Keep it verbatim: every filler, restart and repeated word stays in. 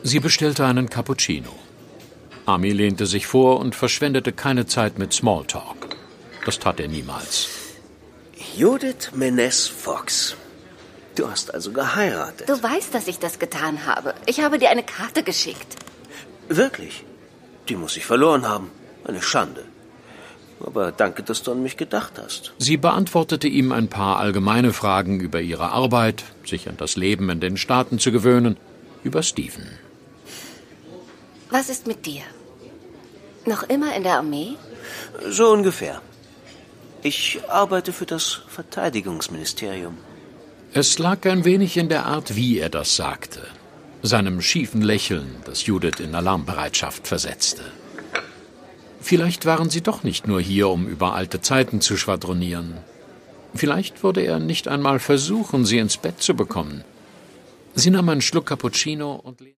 Sie bestellte einen Cappuccino. Ami lehnte sich vor und verschwendete keine Zeit mit Smalltalk. Das tat er niemals. Judith Menes Fox. Du hast also geheiratet. Du weißt, dass ich das getan habe. Ich habe dir eine Karte geschickt. Wirklich? Die muss ich verloren haben. Eine Schande. Aber danke, dass du an mich gedacht hast. Sie beantwortete ihm ein paar allgemeine Fragen über ihre Arbeit, sich an das Leben in den Staaten zu gewöhnen, über Stephen. Was ist mit dir? Noch immer in der Armee? So ungefähr. Ich arbeite für das Verteidigungsministerium. Es lag ein wenig in der Art, wie er das sagte. Seinem schiefen Lächeln, das Judith in Alarmbereitschaft versetzte. Vielleicht waren sie doch nicht nur hier, um über alte Zeiten zu schwadronieren. Vielleicht würde er nicht einmal versuchen, sie ins Bett zu bekommen. Sie nahm einen Schluck Cappuccino und